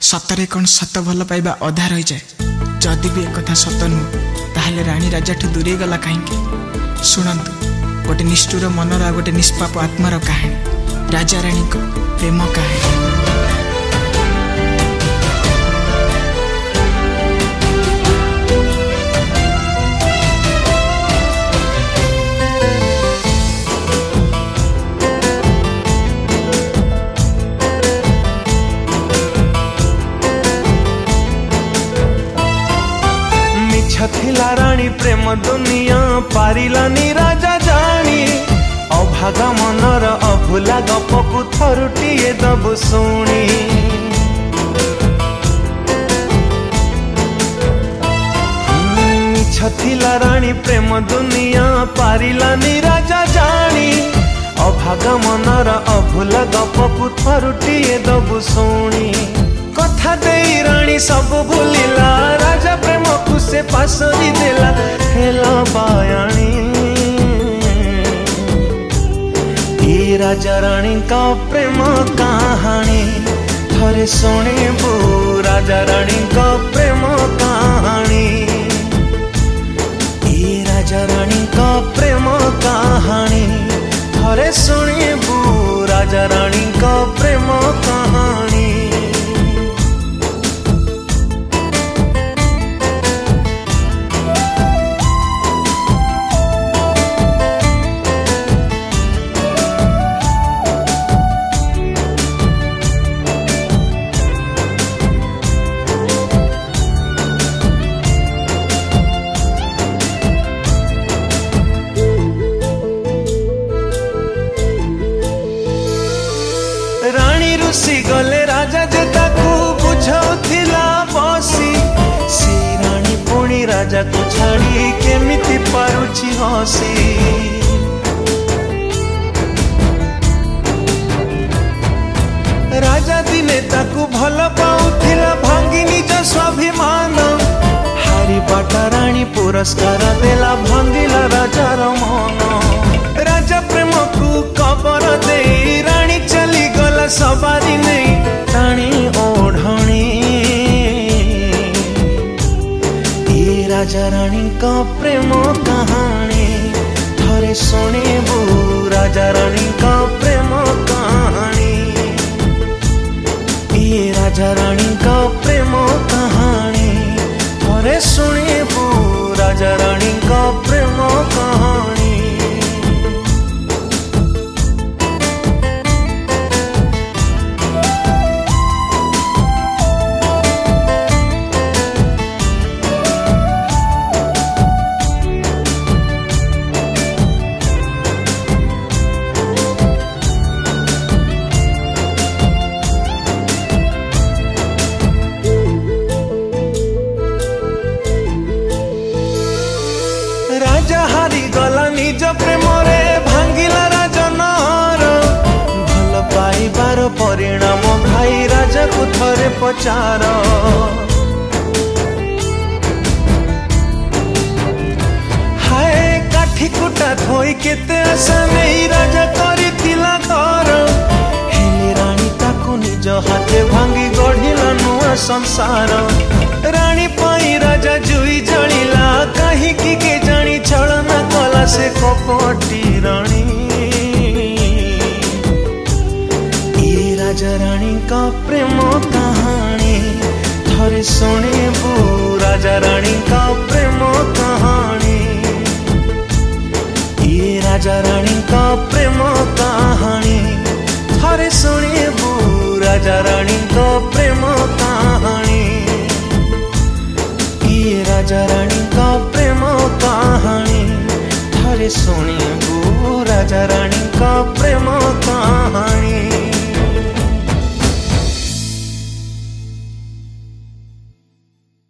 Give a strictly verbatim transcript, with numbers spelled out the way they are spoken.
सतरे कौन सत भल पाइबा अधा रही जाए। जदि भी एक कथा सत नुह ताहले रानी राजा ठू दूरे गला कहीं। शुणु गोटे निष्ठुर मनर गोटे निष्पाप आत्मार कहानी, राजा रानी को प्रेम कहानी। थिला रानी प्रेम दुनिया पारिलानी राजा जानी। अभागा मनर अभुला गपकु थरुटिए दबु शुणी। थिला रानी प्रेम दुनिया पारिलानी राजा जानी। अभागा मनर अभुला गपकु थरुटिए दबु शुणी। कथा देई रानी सब भूलिला, राजा प्रेम को से पासरी देला हेला बायाणी। ये राजा रानी का प्रेम कहानी थरे शुणिबू। राजा रानी का प्रेम कहानी, ये राजा रानी का प्रेम कहानी थरे शुणिबू। राजा रानी का प्रेम कहानी। रानी रुसी गले राजा जे ताकू बुझाउथिला बसी। से रानी पुणी राजा को छाड़ी केमिति पारुछि हसी। राजा दिने ताकू भल पाउथिला भांगी निज स्वाभिमान। हारी बाटा रानी पुरस्कार देला भांगिला राजार मन। राजा प्रेम को कबर दे रानी चली गला सवारी नहीं टाणी ओढ़णी। ये राजा रानी का प्रेम कहानी थरे शुणिबू। राजा रानी का प्रेम कहानी, ये राजा रानी का प्रेम कहानी थरे शुणिबू। राजा रानी का प्रेम कहानी। राजा हारी गला निज प्रेम रे भांगिला राजनर। भल पाइबार परिणाम भाई राजा को थरे पचार। हाय काठी कुटा थोई केते आशा नहीं राजा करिथिला घर। हेले रानी ताको निज हाथे भांगी गढ़िला नुआ संसार। रानी पाई राजा जुई जलिला कहीं की के जानी छलना कला से कपटी रानी। ये राजा रानी का प्रेम कहानी थरे शुणिबू। राजा रानी का प्रेम कहानी, ये राजा रानी का प्रेम कहानी थरे शुणिबू। राजा रानी का प्रेम कहानी, ये राजा रानी का प्रेम कहानी थरे शुणिबू। राजा रानी का प्रेम